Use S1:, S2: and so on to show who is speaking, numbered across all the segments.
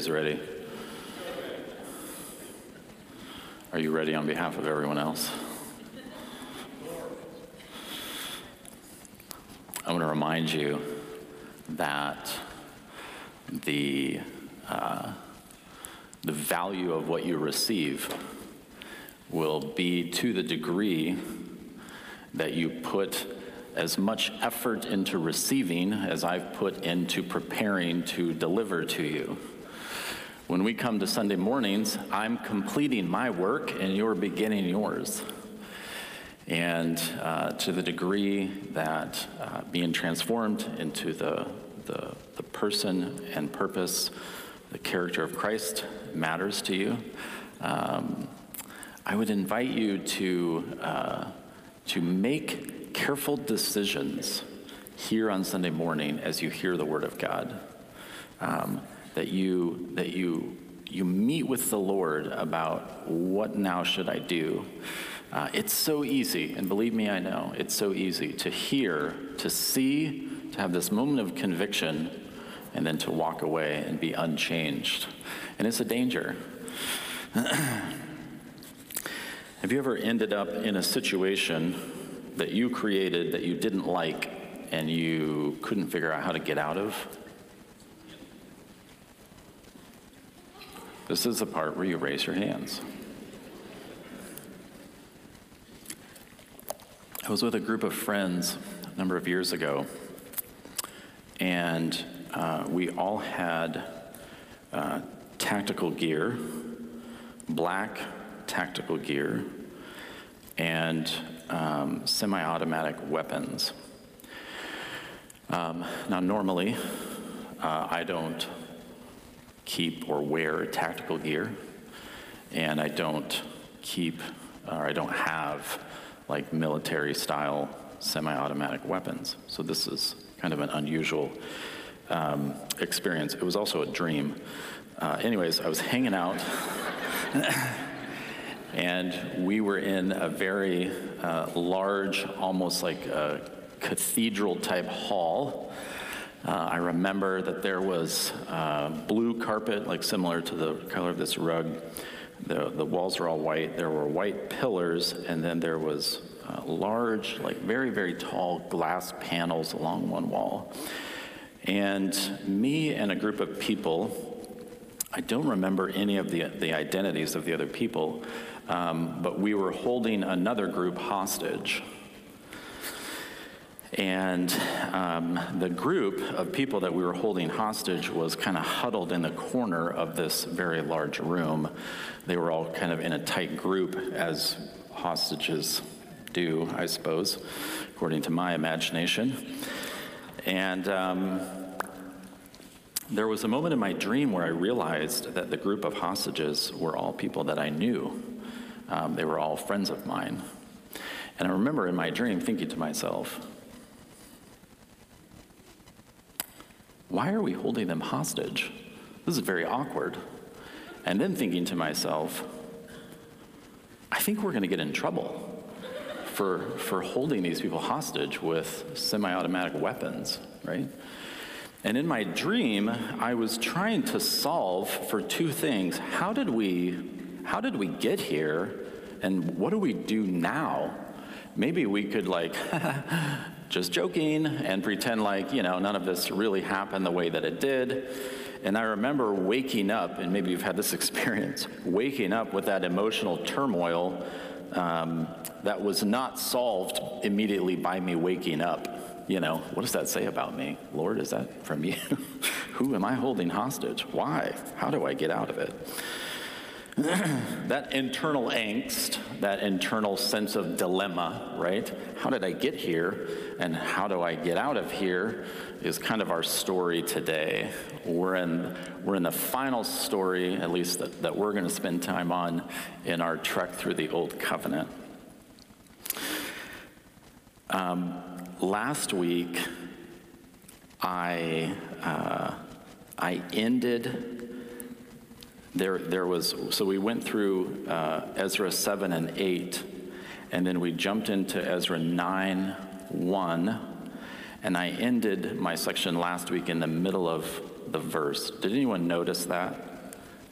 S1: Everybody's ready? Are you ready on behalf of everyone else? I want to remind you that the value of what you receive will be to the degree that you put as much effort into receiving as I've put into preparing to deliver to you. When we come to Sunday mornings, I'm completing my work and you're beginning yours. And to the degree that being transformed into the person and purpose, the character of Christ matters to you, I would invite you to make careful decisions here on Sunday morning as you hear the Word of God. That you meet with the Lord about what now should I do. It's so easy, and believe me, I know, it's so easy to hear, to see, to have this moment of conviction, and then to walk away and be unchanged. And it's a danger. Have you ever ended up in a situation that you created that you didn't like and you couldn't figure out how to get out of? This is the part where you raise your hands. I was with a group of friends a number of years ago, and we all had tactical gear, black tactical gear, and semi-automatic weapons. Now, normally, I don't keep or wear tactical gear, and I don't have like military-style semi-automatic weapons. So this is kind of an unusual experience. It was also a dream. Anyways, I was hanging out, and we were in a very large, almost like a cathedral-type hall. I remember that there was blue carpet, like similar to the color of this rug. The walls were all white. There were white pillars, and then there was large, like very, very tall glass panels along one wall. And me and a group of people, I don't remember any of the identities of the other people, but we were holding another group hostage. And the group of people that we were holding hostage was kind of huddled in the corner of this very large room. They were all kind of in a tight group, as hostages do, I suppose, according to my imagination. And there was a moment in my dream where I realized that the group of hostages were all people that I knew. They were all friends of mine. And I remember in my dream thinking to myself, why are we holding them hostage? This is very awkward. And then thinking to myself, I think we're going to get in trouble for holding these people hostage with semi-automatic weapons, right? And in my dream, I was trying to solve for two things. How did we get here, and what do we do now? Maybe we could just joking and pretend like, none of this really happened the way that it did. And I remember waking up, and maybe you've had this experience, waking up with that emotional turmoil that was not solved immediately by me waking up. What does that say about me? Lord, is that from you? Who am I holding hostage? Why? How do I get out of it? That internal angst, that internal sense of dilemma, right? How did I get here, and how do I get out of here, is kind of our story today. We're in the final story, at least that we're going to spend time on in our trek through the Old Covenant. Last week, I ended. So we went through Ezra 7 and 8, and then we jumped into Ezra 9, 1, and I ended my section last week in the middle of the verse. Did anyone notice that?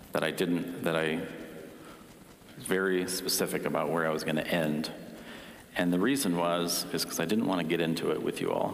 S1: that I was very specific about where I was going to end. And the reason is because I didn't want to get into it with you all.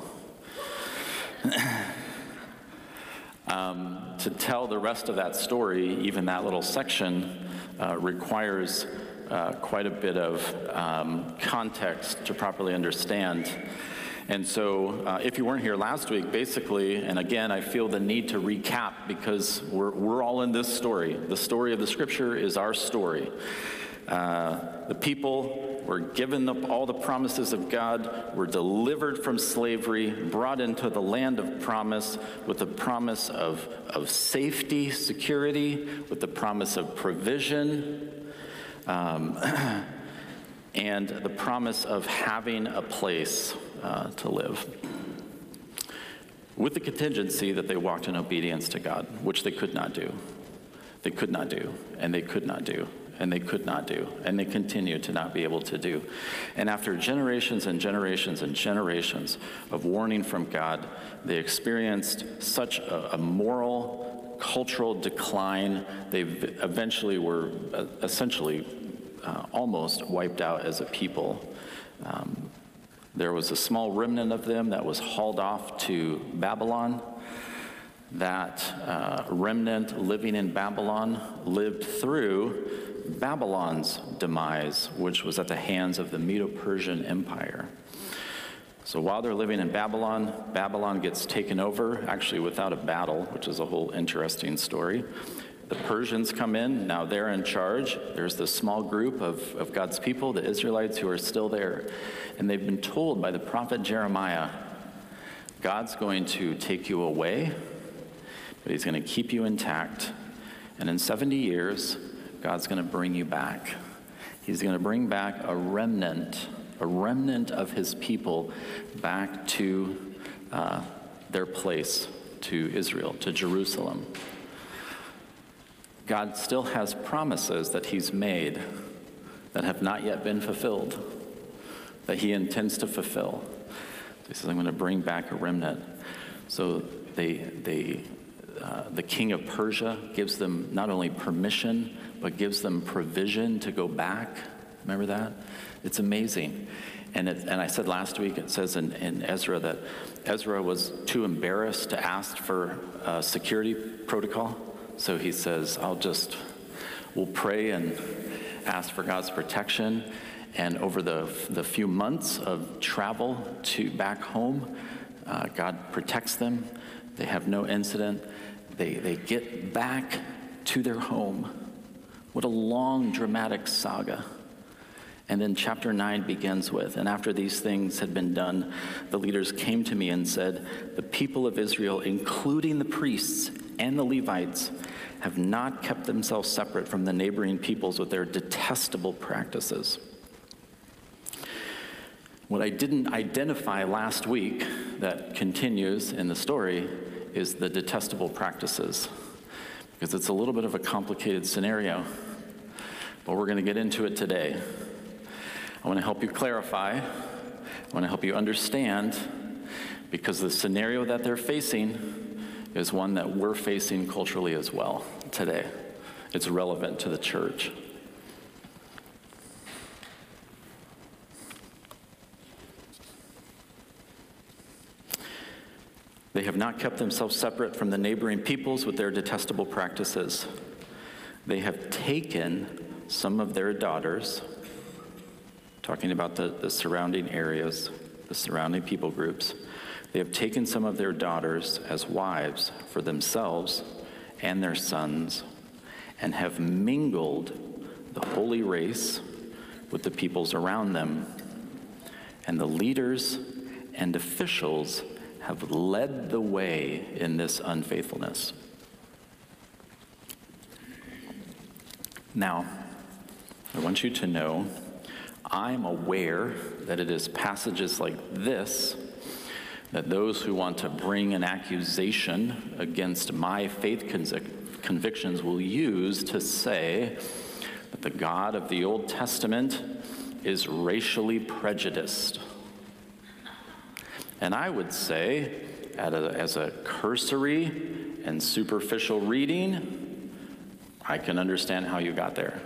S1: To tell the rest of that story, even that little section, requires quite a bit of context to properly understand. And so if you weren't here last week, basically, and again, I feel the need to recap because we're all in this story. The story of the Scripture is our story. The people were given all the promises of God, were delivered from slavery, brought into the land of promise with the promise of safety, security, with the promise of provision, and the promise of having a place to live. With the contingency that they walked in obedience to God, which they could not do. They could not do, and they could not do. And they could not do, and they continue to not be able to do. And after generations and generations and generations of warning from God, they experienced such a moral, cultural decline. They eventually were essentially almost wiped out as a people. There was a small remnant of them that was hauled off to Babylon. That remnant living in Babylon lived through Babylon's demise, which was at the hands of the Medo-Persian Empire. So while they're living in Babylon, Babylon gets taken over, actually without a battle, which is a whole interesting story. The Persians come in, now they're in charge. There's this small group of God's people, the Israelites, who are still there. And they've been told by the prophet Jeremiah, God's going to take you away, but he's going to keep you intact. And in 70 years, God's going to bring you back. He's going to bring back a remnant of his people back to their place, to Israel, to Jerusalem. God still has promises that he's made that have not yet been fulfilled, that he intends to fulfill. He says, I'm going to bring back a remnant. So the king of Persia gives them not only permission, but gives them provision to go back. Remember that? It's amazing. And I said last week, it says in Ezra that Ezra was too embarrassed to ask for a security protocol. So he says, we'll pray and ask for God's protection. And over the few months of travel back home, God protects them. They have no incident. They get back to their home. What a long, dramatic saga. And then chapter 9 begins with, and after these things had been done, the leaders came to me and said, the people of Israel, including the priests and the Levites, have not kept themselves separate from the neighboring peoples with their detestable practices. What I didn't identify last week that continues in the story is the detestable practices, because it's a little bit of a complicated scenario, but we're going to get into it today. I want to help you clarify. I want to help you understand, because the scenario that they're facing is one that we're facing culturally as well today. It's relevant to the church. They have not kept themselves separate from the neighboring peoples with their detestable practices. They have taken some of their daughters, talking about the surrounding areas, the surrounding people groups. They have taken some of their daughters as wives for themselves and their sons, and have mingled the holy race with the peoples around them. And the leaders and officials have led the way in this unfaithfulness. Now, I want you to know, I'm aware that it is passages like this that those who want to bring an accusation against my faith convictions will use to say that the God of the Old Testament is racially prejudiced. And I would say, as a cursory and superficial reading, I can understand how you got there.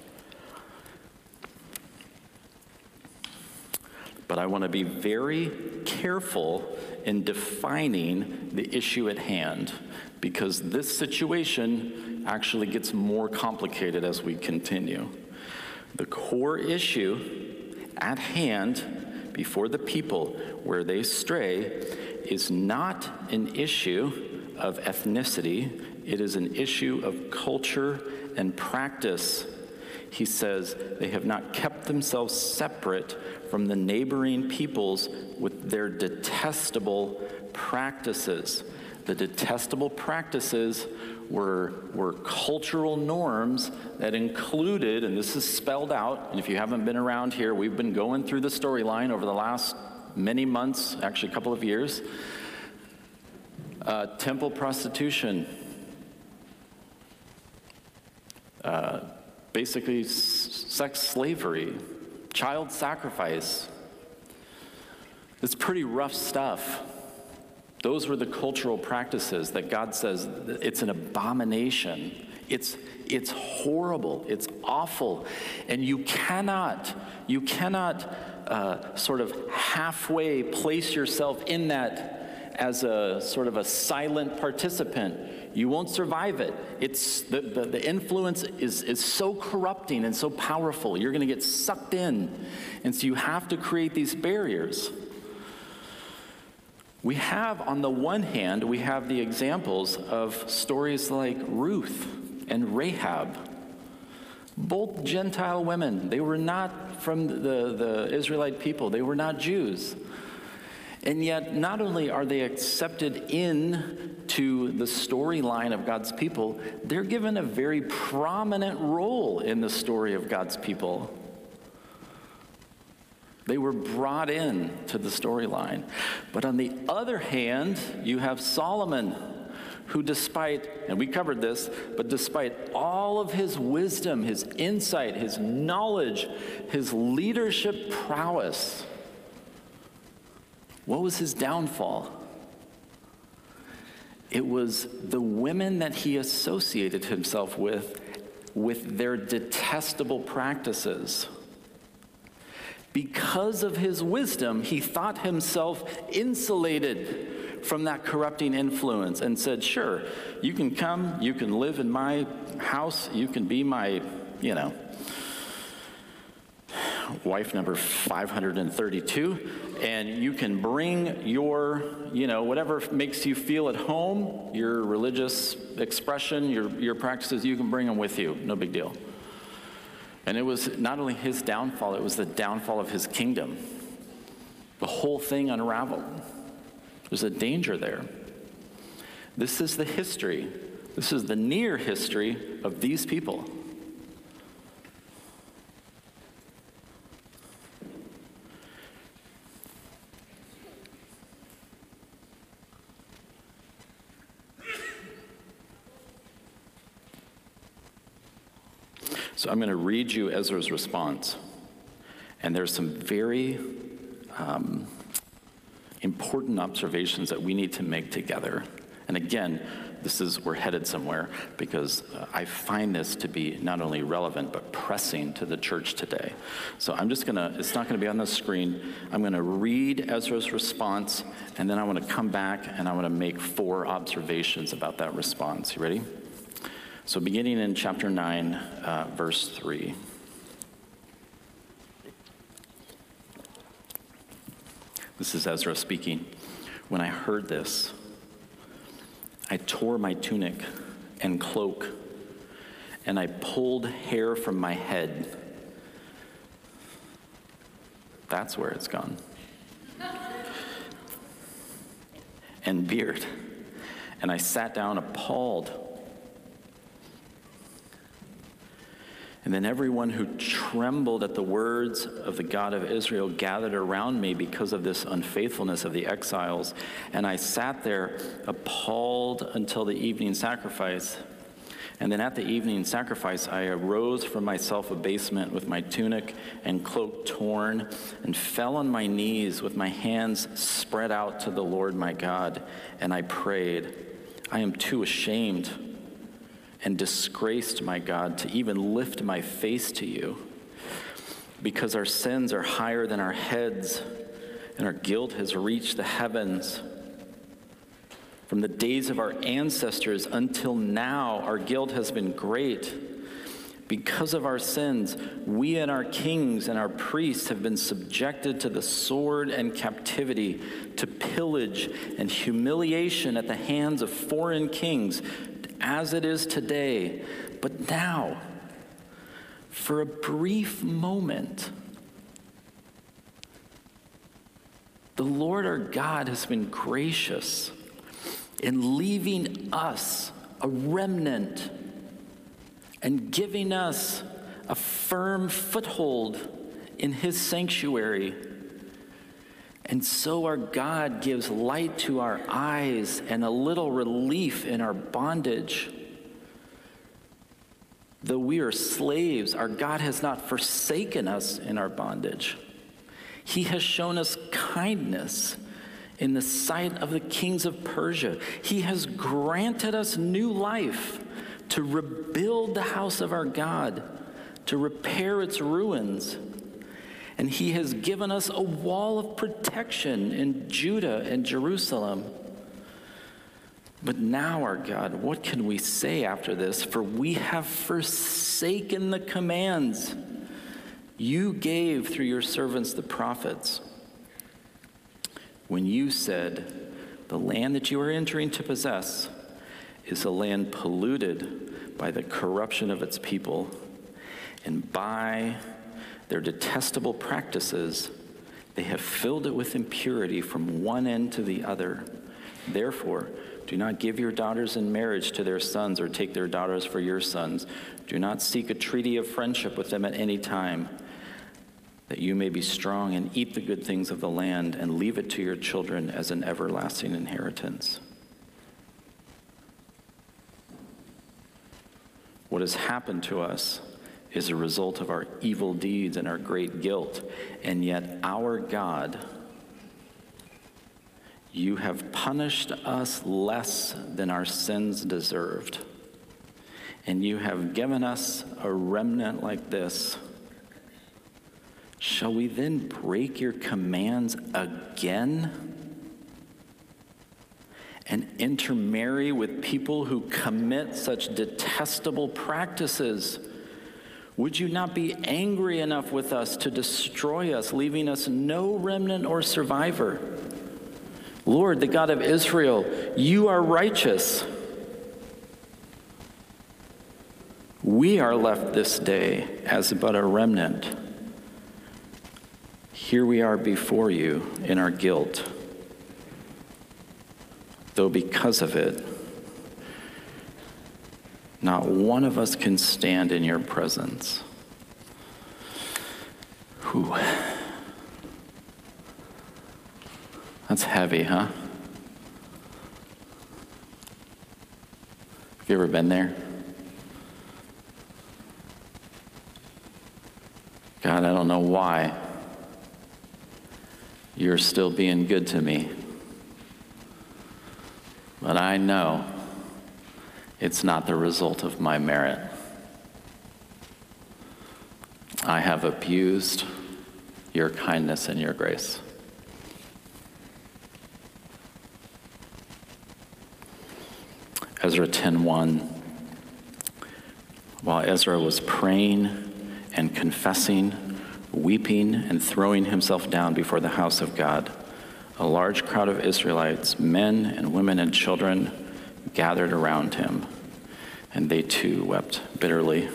S1: But I want to be very careful in defining the issue at hand, because this situation actually gets more complicated as we continue. The core issue at hand before the people where they stray is not an issue of ethnicity, it is an issue of culture and practice. He says they have not kept themselves separate from the neighboring peoples with their detestable practices. The detestable practices were cultural norms that included, and this is spelled out, and if you haven't been around here, we've been going through the storyline over the last many months, actually a couple of years. Temple prostitution, basically sex slavery, child sacrifice. It's pretty rough stuff. Those were the cultural practices that God says it's an abomination. It's horrible. It's awful. And you cannot sort of halfway place yourself in that as a sort of a silent participant. You won't survive it. It's the influence is so corrupting and so powerful. You're going to get sucked in. And so you have to create these barriers. We have, on the one hand, we have the examples of stories like Ruth and Rahab. Both Gentile women. They were not from the Israelite people. They were not Jews. And yet, not only are they accepted into the storyline of God's people, they're given a very prominent role in the story of God's people. They were brought in to the storyline. But on the other hand, you have Solomon, who despite, and we covered this, but despite all of his wisdom, his insight, his knowledge, his leadership prowess, what was his downfall? It was the women that he associated himself with their detestable practices. Because of his wisdom, he thought himself insulated from that corrupting influence and said, sure, you can come, you can live in my house, you can be my, wife number 532, and you can bring your, whatever makes you feel at home, your religious expression, your practices, you can bring them with you, no big deal. And it was not only his downfall, it was the downfall of his kingdom. The whole thing unraveled. There's a danger there. This is the history. This is the near history of these people. So I'm going to read you Ezra's response. And there's some very important observations that we need to make together. And again, we're headed somewhere because I find this to be not only relevant, but pressing to the church today. So it's not going to be on the screen. I'm going to read Ezra's response, and then I want to come back and I want to make 4 observations about that response. You ready? So beginning in chapter 9, verse 3. This is Ezra speaking. When I heard this, I tore my tunic and cloak, and I pulled hair from my head. That's where it's gone. And beard. And I sat down appalled. And then everyone who trembled at the words of the God of Israel gathered around me because of this unfaithfulness of the exiles. And I sat there appalled until the evening sacrifice. And then at the evening sacrifice, I arose from my self-abasement with my tunic and cloak torn and fell on my knees with my hands spread out to the Lord my God. And I prayed, I am too ashamed and disgraced, my God, to even lift my face to you, because our sins are higher than our heads, and our guilt has reached the heavens. From the days of our ancestors until now, our guilt has been great. Because of our sins, we and our kings and our priests have been subjected to the sword and captivity, to pillage and humiliation at the hands of foreign kings, as it is today. But now, for a brief moment, the Lord our God has been gracious in leaving us a remnant and giving us a firm foothold in his sanctuary. And so our God gives light to our eyes and a little relief in our bondage. Though we are slaves, our God has not forsaken us in our bondage. He has shown us kindness in the sight of the kings of Persia. He has granted us new life to rebuild the house of our God, to repair its ruins. And he has given us a wall of protection in Judah and Jerusalem. But now, our God, what can we say after this? For we have forsaken the commands you gave through your servants the prophets, when you said, the land that you are entering to possess is a land polluted by the corruption of its people, and by their detestable practices, they have filled it with impurity from one end to the other. Therefore, do not give your daughters in marriage to their sons, or take their daughters for your sons. Do not seek a treaty of friendship with them at any time, that you may be strong and eat the good things of the land, and leave it to your children as an everlasting inheritance. What has happened to us is a result of our evil deeds and our great guilt, and yet our God, you have punished us less than our sins deserved, and you have given us a remnant like this. Shall we then break your commands again and intermarry with people who commit such detestable practices? Would you not be angry enough with us to destroy us, leaving us no remnant or survivor? Lord, the God of Israel, you are righteous. We are left this day as but a remnant. Here we are before you in our guilt, though because of it, not one of us can stand in your presence. Whew. That's heavy, huh? Have you ever been there? God, I don't know why you're still being good to me, but I know it's not the result of my merit. I have abused your kindness and your grace. Ezra 10:1. While Ezra was praying and confessing, weeping and throwing himself down before the house of God, a large crowd of Israelites, men and women and children, gathered around him, and they too wept bitterly.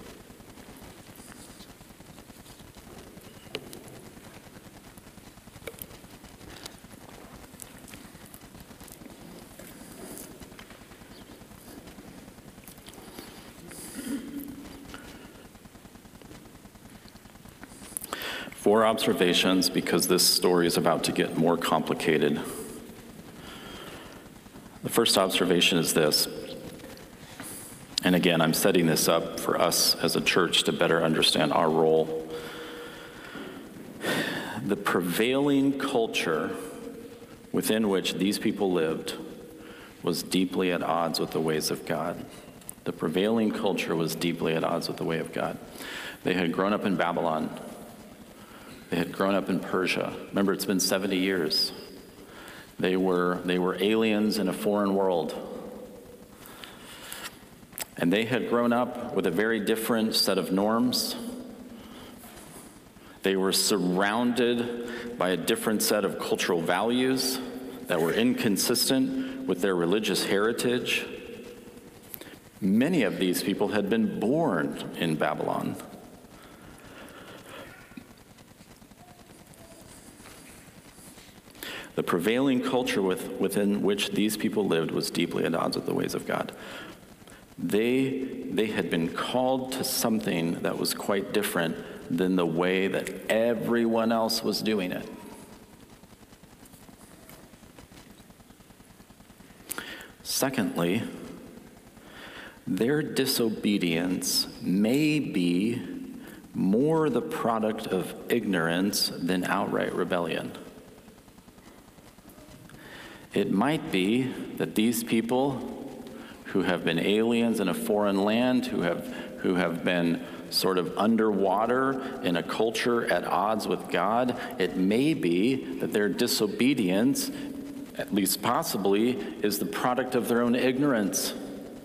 S1: Four observations, because this story is about to get more complicated. The first observation is this, and again, I'm setting this up for us as a church to better understand our role. The prevailing culture within which these people lived was deeply at odds with the ways of God. The prevailing culture was deeply at odds with the way of God. They had grown up in Babylon. They had grown up in Persia. Remember, it's been 70 years. They were aliens in a foreign world. And they had grown up with a very different set of norms. They were surrounded by a different set of cultural values that were inconsistent with their religious heritage. Many of these people had been born in Babylon. The prevailing culture within which these people lived was deeply at odds with the ways of God. They had been called to something that was quite different than the way that everyone else was doing it. Secondly, their disobedience may be more the product of ignorance than outright rebellion. It might be that these people who have been aliens in a foreign land, who have been sort of underwater in a culture at odds with God, it may be that their disobedience, at least possibly, is the product of their own ignorance.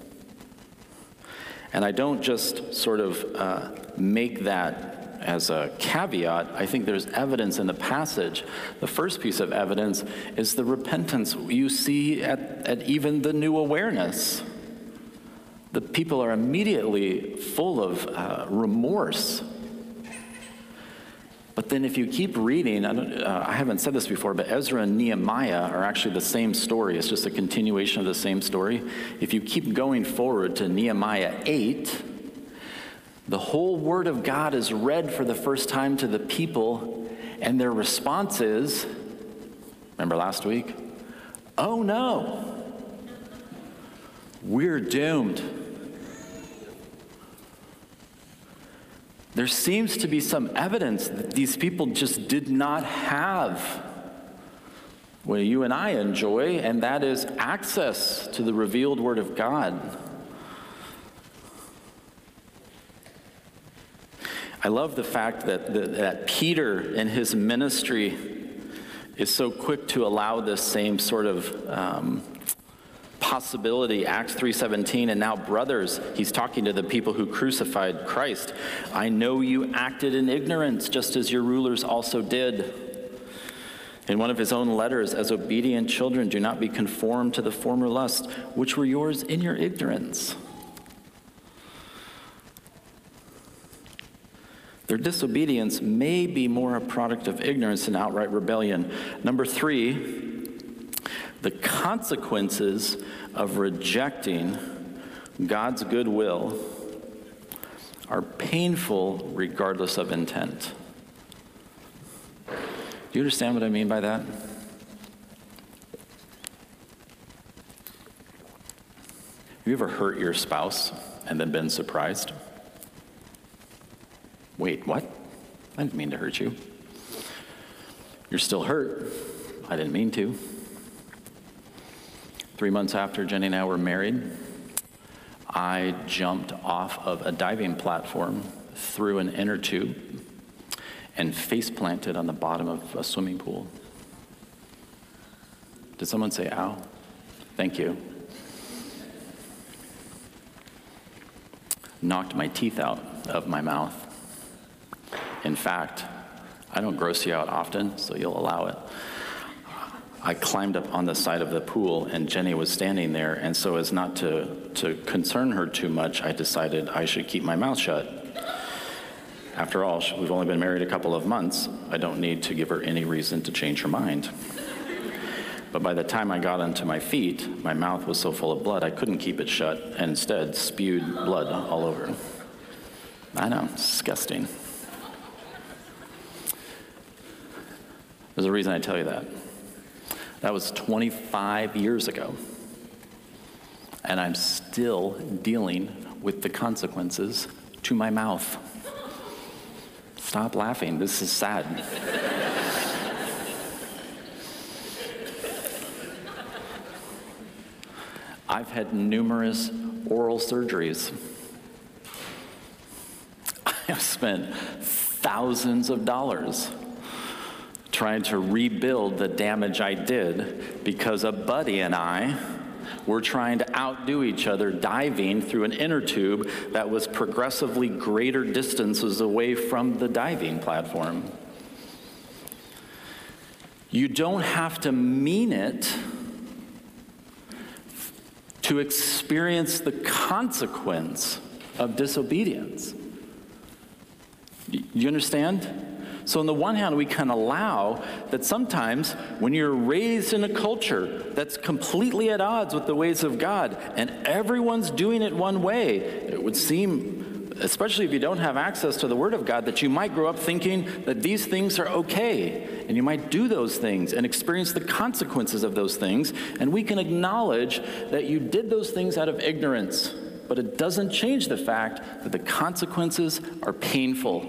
S1: And I don't just sort of make that as a caveat. I think there's evidence in the passage. The first piece of evidence is the repentance you see at even the new awareness. The people are immediately full of remorse. But then if you keep reading, I haven't said this before, but Ezra and Nehemiah are actually the same story. It's just a continuation of the same story. If you keep going forward to Nehemiah 8, the whole word of God is read for the first time to the people, and their response is, remember last week? Oh no, we're doomed. There seems to be some evidence that these people just did not have what you and I enjoy, and that is access to the revealed Word of God. I love the fact that Peter in his ministry is so quick to allow this same sort of possibility. Acts 3:17, and now brothers, he's talking to the people who crucified Christ. I know you acted in ignorance, just as your rulers also did. In one of his own letters, as obedient children, do not be conformed to the former lusts, which were yours in your ignorance. Their disobedience may be more a product of ignorance than outright rebellion. Number 3, the consequences of rejecting God's good will are painful regardless of intent. Do you understand what I mean by that? Have you ever hurt your spouse and then been surprised? Wait, what? I didn't mean to hurt you. You're still hurt. I didn't mean to. 3 months after Jenny and I were married, I jumped off of a diving platform through an inner tube and face planted on the bottom of a swimming pool. Did someone say, ow? Thank you. Knocked my teeth out of my mouth. In fact, I don't gross you out often, so you'll allow it. I climbed up on the side of the pool, and Jenny was standing there, and so as not to concern her too much, I decided I should keep my mouth shut. After all, we've only been married a couple of months. I don't need to give her any reason to change her mind. But by the time I got onto my feet, my mouth was so full of blood, I couldn't keep it shut, and instead spewed blood all over. I know, it's disgusting. There's a reason I tell you that. That was 25 years ago. And I'm still dealing with the consequences to my mouth. Stop laughing, this is sad. I've had numerous oral surgeries. I have spent thousands of dollars trying to rebuild the damage I did because a buddy and I were trying to outdo each other diving through an inner tube that was progressively greater distances away from the diving platform. You don't have to mean it to experience the consequence of disobedience. You understand? So on the one hand, we can allow that sometimes when you're raised in a culture that's completely at odds with the ways of God, and everyone's doing it one way, it would seem, especially if you don't have access to the Word of God, that you might grow up thinking that these things are okay, and you might do those things and experience the consequences of those things, and we can acknowledge that you did those things out of ignorance, but it doesn't change the fact that the consequences are painful.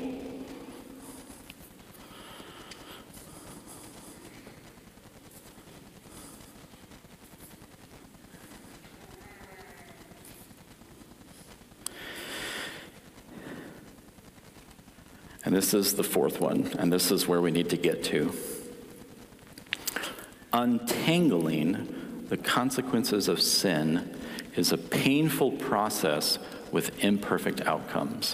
S1: And this is the fourth one, and this is where we need to get to. Untangling the consequences of sin is a painful process with imperfect outcomes.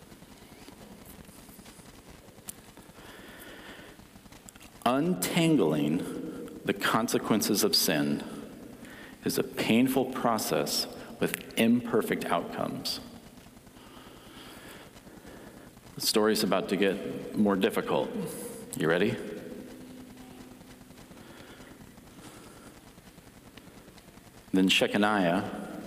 S1: Untangling the consequences of sin is a painful process with imperfect outcomes. The story's about to get more difficult. You ready? Then Shechaniah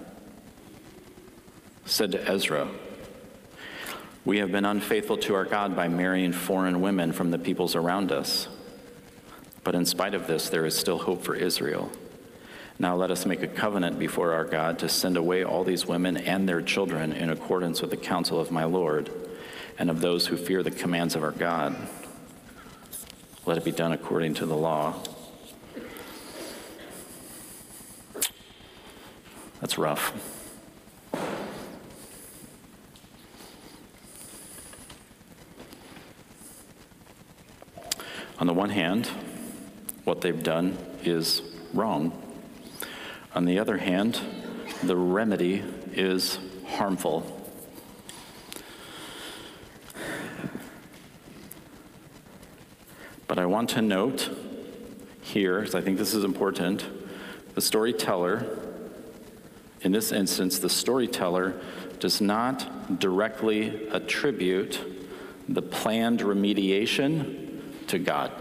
S1: said to Ezra, "We have been unfaithful to our God by marrying foreign women from the peoples around us. But in spite of this, there is still hope for Israel. Now let us make a covenant before our God to send away all these women and their children in accordance with the counsel of my Lord and of those who fear the commands of our God. Let it be done according to the law." That's rough. On the one hand, what they've done is wrong. On the other hand, the remedy is harmful. But I want to note here, because I think this is important, the storyteller, in this instance, the storyteller does not directly attribute the planned remediation to God.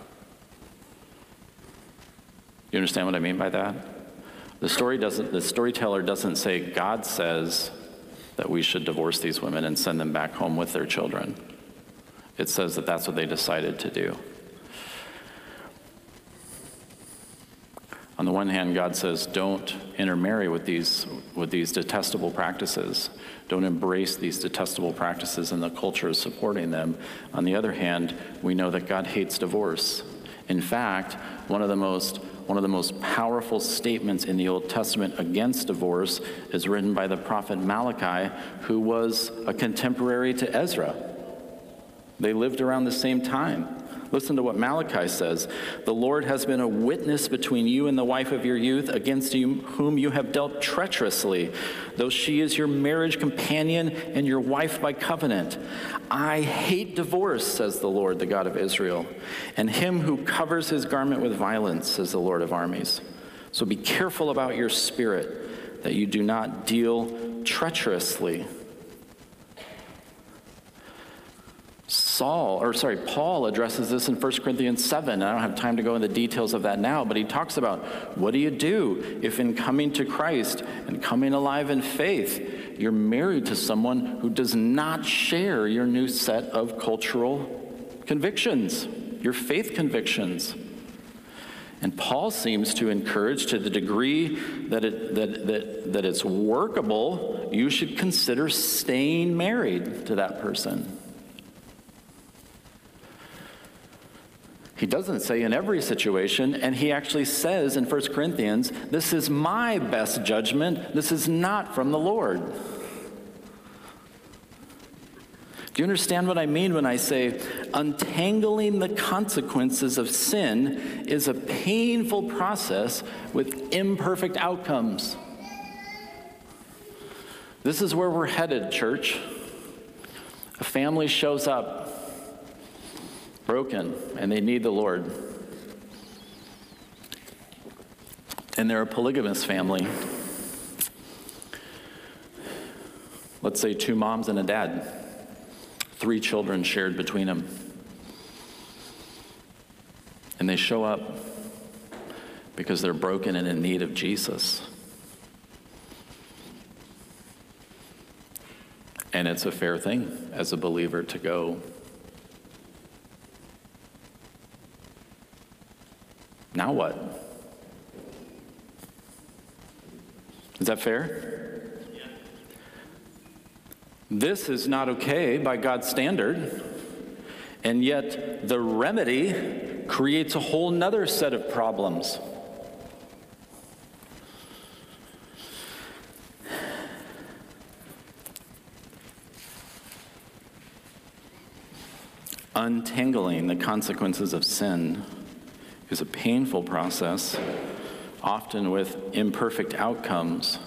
S1: You understand what I mean by that? The storyteller doesn't say, God says that we should divorce these women and send them back home with their children. It says that that's what they decided to do. On the one hand, God says, don't intermarry with these detestable practices. Don't embrace these detestable practices, and the culture is supporting them. On the other hand, we know that God hates divorce. In fact, one of the most powerful statements in the Old Testament against divorce is written by the prophet Malachi, who was a contemporary to Ezra. They lived around the same time. Listen to what Malachi says. "The Lord has been a witness between you and the wife of your youth, against whom you have dealt treacherously, though she is your marriage companion and your wife by covenant. I hate divorce, says the Lord, the God of Israel, and him who covers his garment with violence, says the Lord of armies. So be careful about your spirit, that you do not deal treacherously." Paul addresses this in 1 Corinthians 7. I don't have time to go into the details of that now, but he talks about what do you do if in coming to Christ and coming alive in faith, you're married to someone who does not share your new set of cultural convictions, your faith convictions. And Paul seems to encourage, to the degree that it's workable, you should consider staying married to that person. He doesn't say in every situation, and he actually says in 1 Corinthians, this is my best judgment. This is not from the Lord. Do you understand what I mean when I say untangling the consequences of sin is a painful process with imperfect outcomes? This is where we're headed, church. A family shows up broken, and they need the Lord. And they're a polygamous family. Let's say 2 moms and a dad. 3 children shared between them. And they show up because they're broken and in need of Jesus. And it's a fair thing as a believer to go, now what? Is that fair? Yeah. This is not okay by God's standard, and yet the remedy creates a whole nother set of problems. Untangling the consequences of sin is a painful process, often with imperfect outcomes.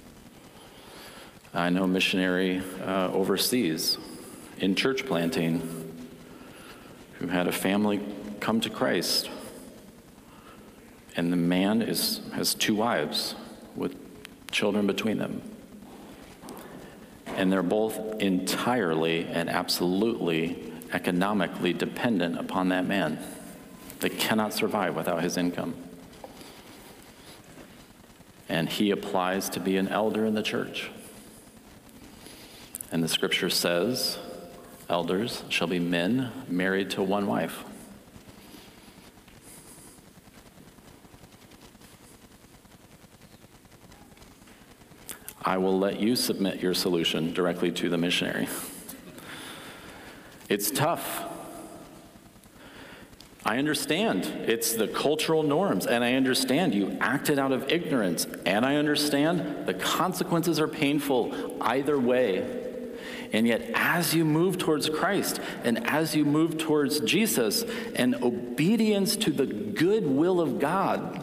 S1: I know a missionary overseas in church planting who had a family come to Christ, and the man has 2 wives with children between them. And they're both entirely and absolutely economically dependent upon that man. They cannot survive without his income. And he applies to be an elder in the church. And the scripture says, elders shall be men married to 1 wife. I will let you submit your solution directly to the missionary. It's tough. I understand it's the cultural norms, and I understand you acted out of ignorance, and I understand the consequences are painful either way. And yet, as you move towards Christ, and as you move towards Jesus, and obedience to the good will of God,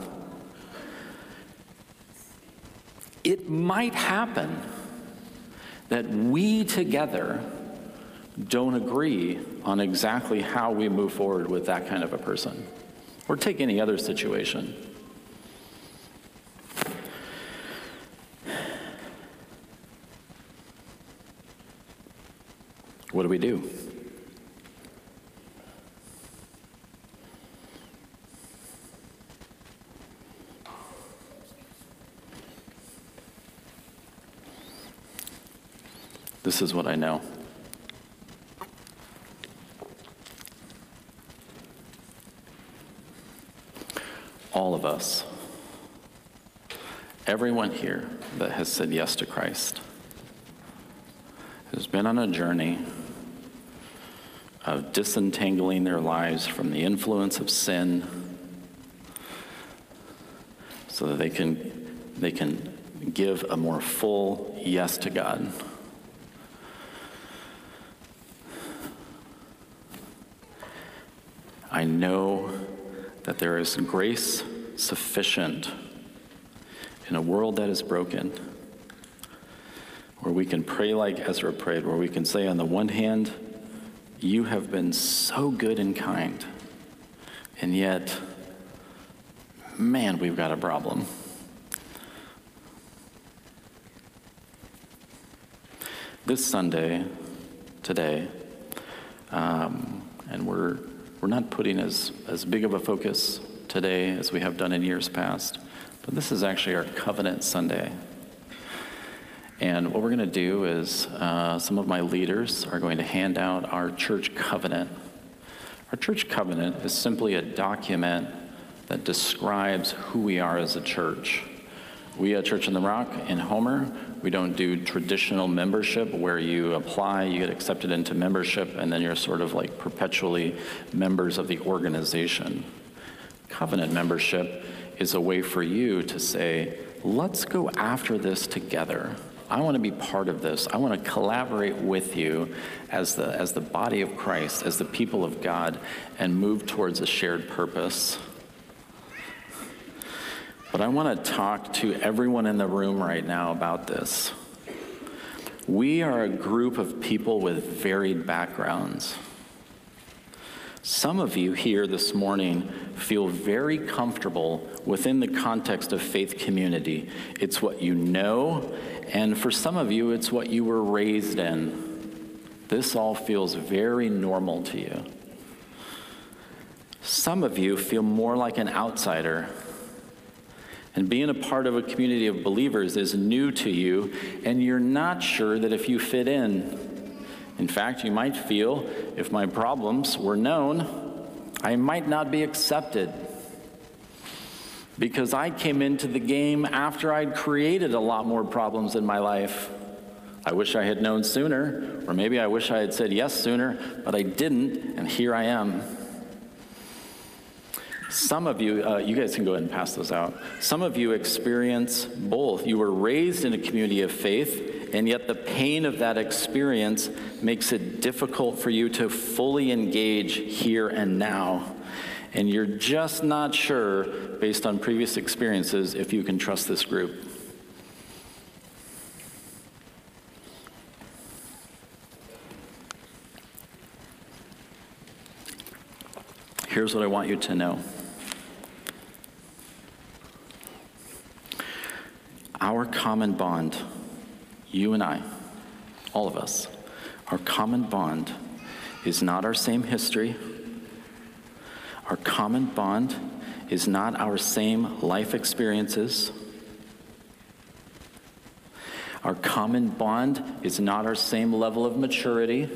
S1: it might happen that we together don't agree on exactly how we move forward with that kind of a person. Or take any other situation. What do we do? This is what I know. All of us, everyone here that has said yes to Christ, has been on a journey of disentangling their lives from the influence of sin so that they can give a more full yes to God. I know that there is grace sufficient in a world that is broken, where we can pray like Ezra prayed, where we can say, on the one hand, you have been so good and kind, and yet, man, we've got a problem. This Sunday, today, and we're not putting as big of a focus today as we have done in years past, but this is actually our Covenant Sunday. And what we're going to do is some of my leaders are going to hand out our church covenant. Our church covenant is simply a document that describes who we are as a church. We at Church on the Rock in Homer, we don't do traditional membership where you apply, you get accepted into membership, and then you're sort of like perpetually members of the organization. Covenant membership is a way for you to say, let's go after this together. I want to be part of this. I want to collaborate with you as the body of Christ, as the people of God, and move towards a shared purpose. But I want to talk to everyone in the room right now about this. We are a group of people with varied backgrounds. Some of you here this morning feel very comfortable within the context of faith community. It's what you know, and for some of you, it's what you were raised in. This all feels very normal to you. Some of you feel more like an outsider, and being a part of a community of believers is new to you, and you're not sure that if you fit in. In fact, you might feel, if my problems were known, I might not be accepted. Because I came into the game after I'd created a lot more problems in my life. I wish I had known sooner, or maybe I wish I had said yes sooner, but I didn't, and here I am. Some of you, you guys can go ahead and pass those out. Some of you experience both. You were raised in a community of faith, and yet the pain of that experience makes it difficult for you to fully engage here and now. And you're just not sure, based on previous experiences, if you can trust this group. Here's what I want you to know. Our common bond, you and I, all of us, our common bond is not our same history. Our common bond is not our same life experiences. Our common bond is not our same level of maturity.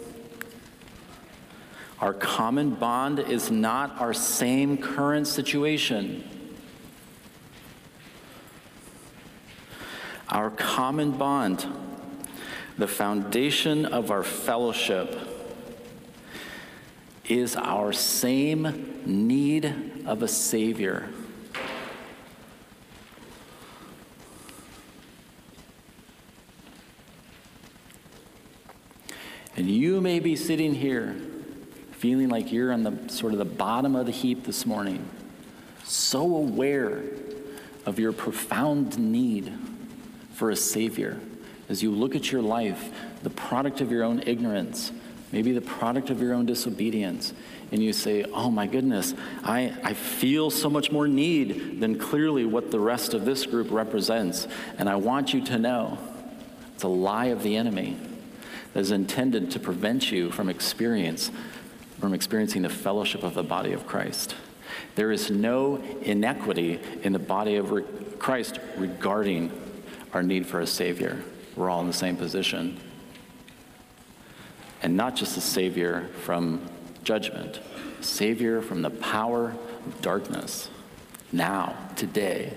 S1: Our common bond is not our same current situation. Our common bond, the foundation of our fellowship, is our same need of a Savior. And you may be sitting here feeling like you're on the sort of the bottom of the heap this morning, so aware of your profound need for a Savior. As you look at your life, the product of your own ignorance, maybe the product of your own disobedience, and you say, oh my goodness, I feel so much more need than clearly what the rest of this group represents. And I want you to know, it's a lie of the enemy that is intended to prevent you from experiencing the fellowship of the body of Christ. There is no inequity in the body of Christ regarding our need for a Savior. We're all in the same position. And not just a Savior from judgment, a Savior from the power of darkness, now, today.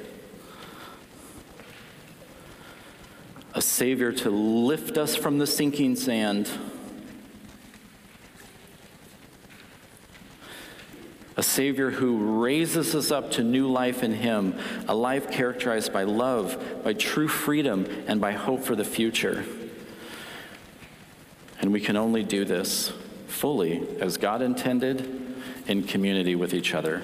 S1: A Savior to lift us from the sinking sand. A Savior who raises us up to new life in Him, a life characterized by love, by true freedom, and by hope for the future. And we can only do this fully as God intended, in community with each other.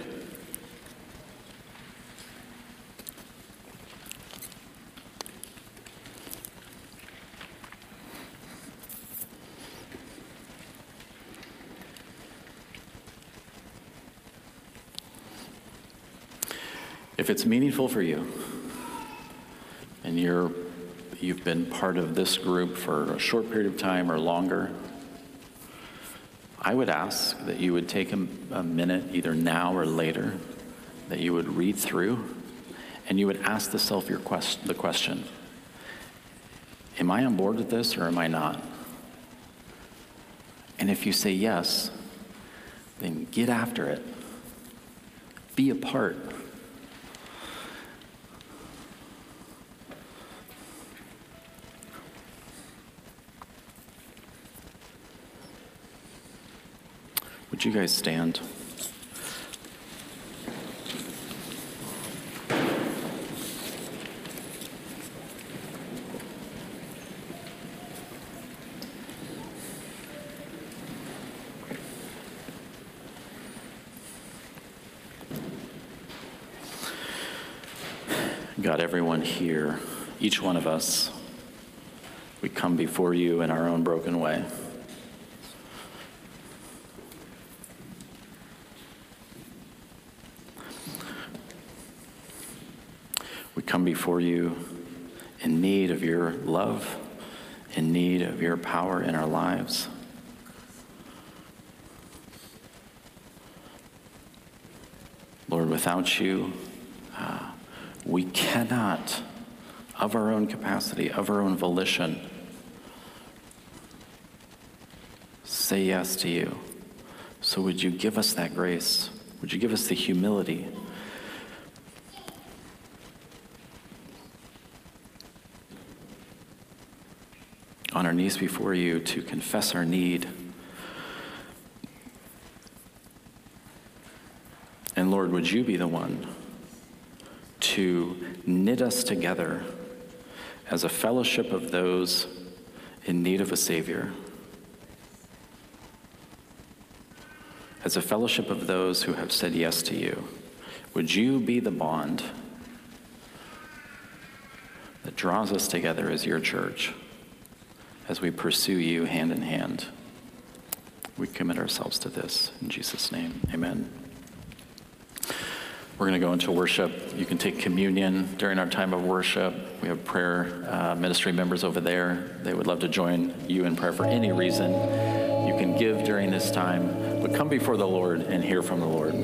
S1: If it's meaningful for you, and you've been part of this group for a short period of time or longer, I would ask that you would take a minute, either now or later, that you would read through, and you would ask the question, am I on board with this or am I not? And if you say yes, then get after it. Be a part. Would you guys stand? God, everyone here, each one of us, we come before you in our own broken way. We come before you in need of your love, in need of your power in our lives. Lord, without you, we cannot, of our own capacity, of our own volition, say yes to you. So would you give us that grace? Would you give us the humility? On our knees before you to confess our need. And Lord, would you be the one to knit us together as a fellowship of those in need of a Savior, as a fellowship of those who have said yes to you. Would you be the bond that draws us together as your church as we pursue you hand in hand? We commit ourselves to this in Jesus' name. Amen. We're going to go into worship. You can take communion during our time of worship. We have prayer ministry members over there. They would love to join you in prayer for any reason. You can give during this time, but come before the Lord and hear from the Lord.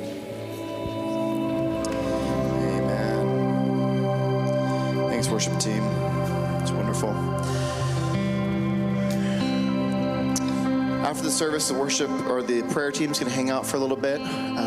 S2: Amen. Thanks, worship team. It's wonderful. After the service, the worship or the prayer team's going to hang out for a little bit.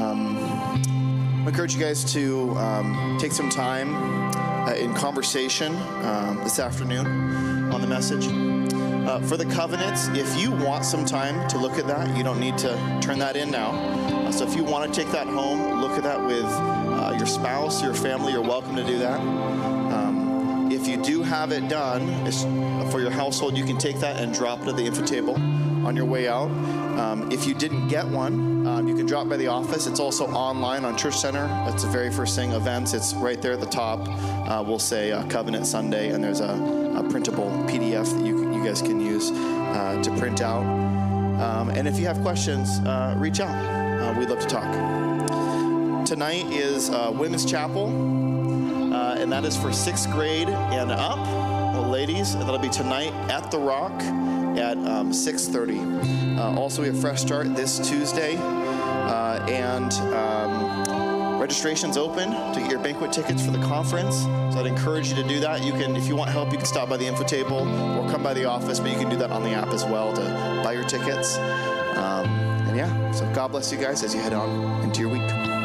S2: I encourage you guys to take some time in conversation this afternoon on the message. For the covenants, if you want some time to look at that, you don't need to turn that in now. So if you want to take that home, look at that with your spouse, your family, you're welcome to do that. If you do have it done for your household, you can take that and drop it at the info table on your way out. If you didn't get one, you can drop by the office. It's also online on Church Center. That's the very first thing, events. It's right there at the top. We'll say Covenant Sunday, and there's a printable PDF that you guys can use to print out. And if you have questions, reach out. We'd love to talk. Tonight is Women's Chapel, and that is for 6th grade and up, well, ladies. And that'll be tonight at The Rock at 6:30. Also, we have Fresh Start this Tuesday, and registration's open to get your banquet tickets for the conference. So I'd encourage you to do that. You can, if you want help, you can stop by the info table or come by the office, but you can do that on the app as well to buy your tickets. And yeah, so God bless you guys as you head on into your week.